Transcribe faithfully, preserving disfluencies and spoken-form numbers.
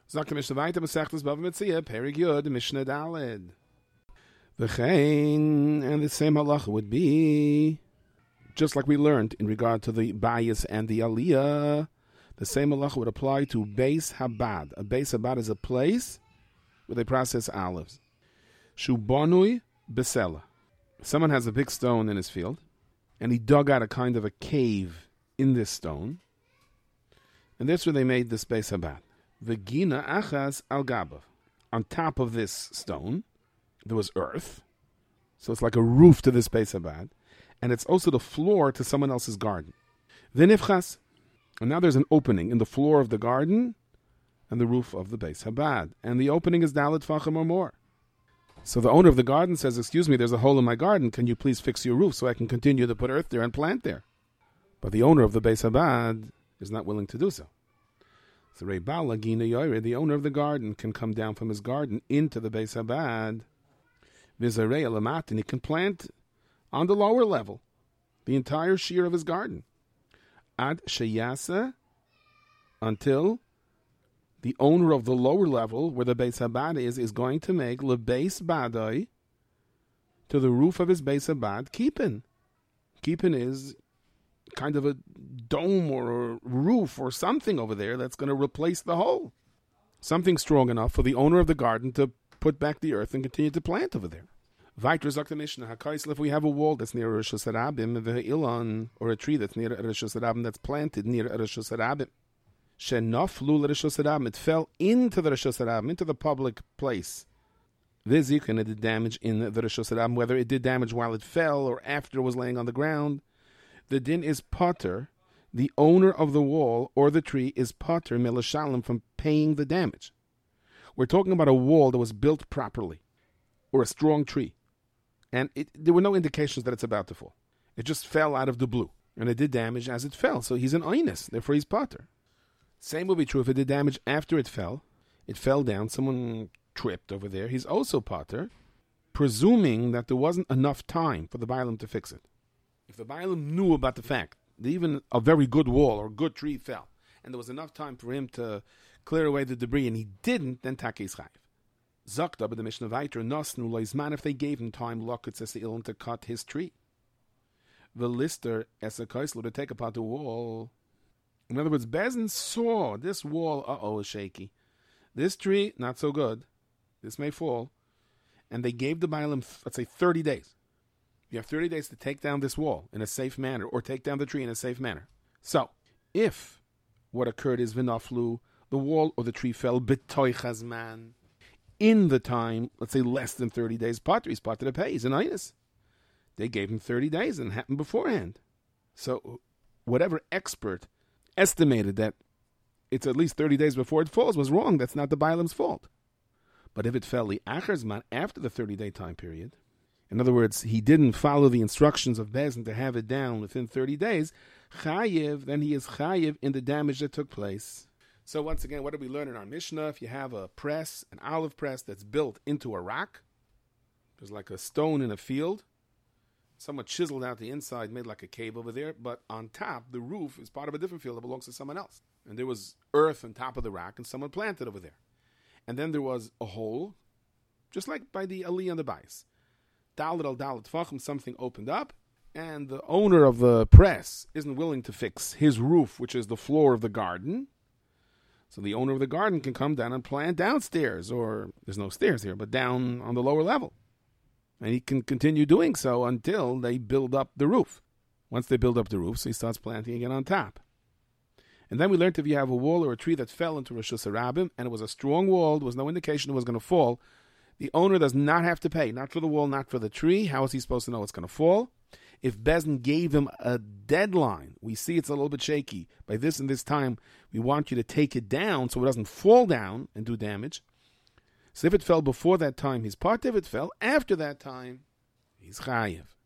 Sagt Mishnah weiter, Masechtas Bava Metzia, Perik Yud, Mishnah Daled. V'chein, and the same halacha would be, just like we learned in regard to the Bayis and the Aliyah, the same halacha would apply to Beis Habad. A Beis Habad is a place where they process olives. Shubonui Besela. Someone has a big stone in his field, and he dug out a kind of a cave in this stone, and that's where they made this Beis Habad. V'gina achas al gabav. On top of this stone, there was earth, so it's like a roof to this Beis Habad, and it's also the floor to someone else's garden. V'nifchas, and now there's an opening in the floor of the garden and the roof of the Beis Habad, and the opening is dalet fachim or more. So the owner of the garden says, excuse me, there's a hole in my garden, can you please fix your roof so I can continue to put earth there and plant there? But the owner of the Beis Habad is not willing to do so. So Reibala Gina Yoire, the owner of the garden, can come down from his garden into the Beis Habad, Vizarei Alamat, and he can plant on the lower level the entire shear of his garden. Ad Sheyasa, until the owner of the lower level, where the Beis Habad is, is going to make Lebeis Badai, to the roof of his Beis Habad, Kipin. Kipin is kind of a dome or a roof or something over there that's going to replace the hole. Something strong enough for the owner of the garden to put back the earth and continue to plant over there. Vayter Zok the Mishnah, HaKaisel, if we have a wall that's near Rosh Hashanah, Ve'ilan, or a tree that's near Rosh Hashanah that's planted near Rosh Hashanah, Shenaflu Rosh Hashanah, it fell into the Rosh Hashanah, into the public place. This you can did damage in the Rosh Hashanah, whether it did damage while it fell or after it was laying on the ground. The din is potter. The owner of the wall or the tree is potter milashalim from paying the damage. We're talking about a wall that was built properly, or a strong tree, and it, there were no indications that it's about to fall. It just fell out of the blue, and it did damage as it fell. So he's an oinus, therefore he's potter. Same would be true if it did damage after it fell. It fell down. Someone tripped over there. He's also potter, presuming that there wasn't enough time for the Bailam to fix it. If the Bailam knew about the fact that even a very good wall or good tree fell, and there was enough time for him to clear away the debris, and he didn't, then Take is Chayiv. Zakta, but the Mishnah Vayter, Nosnu Loizman, if they gave him time, Lokutz es Ilm to cut his tree. The lister, es a Kaisler, to take apart the wall. In other words, Bezin saw this wall, uh-oh, is shaky. This tree, not so good. This may fall. And they gave the Bailam, let's say, thirty days. You have thirty days to take down this wall in a safe manner, or take down the tree in a safe manner. So, if what occurred is Vinaflu, the wall or the tree fell b'toy chazman, in the time, let's say less than thirty days, Potter, he's Potter to pay, he's an Inus. They gave him thirty days and it happened beforehand. So, whatever expert estimated that it's at least thirty days before it falls was wrong. That's not the Bailam's fault. But if it fell the Acherzman after the thirty-day time period, in other words, he didn't follow the instructions of Bezin to have it down within thirty days, Chayiv, then he is Chayiv in the damage that took place. So once again, what did we learn in our Mishnah? If you have a press, an olive press that's built into a rock, there's like a stone in a field, somewhat chiseled out the inside, made like a cave over there, but on top, the roof is part of a different field that belongs to someone else. And there was earth on top of the rock, and someone planted over there. And then there was a hole, just like by the Ali and the Bais. Dalit al Dalit Fachim, something opened up, and the owner of the press isn't willing to fix his roof, which is the floor of the garden. So the owner of the garden can come down and plant downstairs, or there's no stairs here, but down on the lower level. And he can continue doing so until they build up the roof. Once they build up the roof, so he starts planting again on top. And then we learned if you have a wall or a tree that fell into Rosh Hashanah, and it was a strong wall, there was no indication it was going to fall, the owner does not have to pay, not for the wall, not for the tree. How is he supposed to know it's going to fall? If Bezin gave him a deadline, we see it's a little bit shaky. By this and this time, we want you to take it down so it doesn't fall down and do damage. So if it fell before that time, he's part. If it fell after that time, he's chayiv.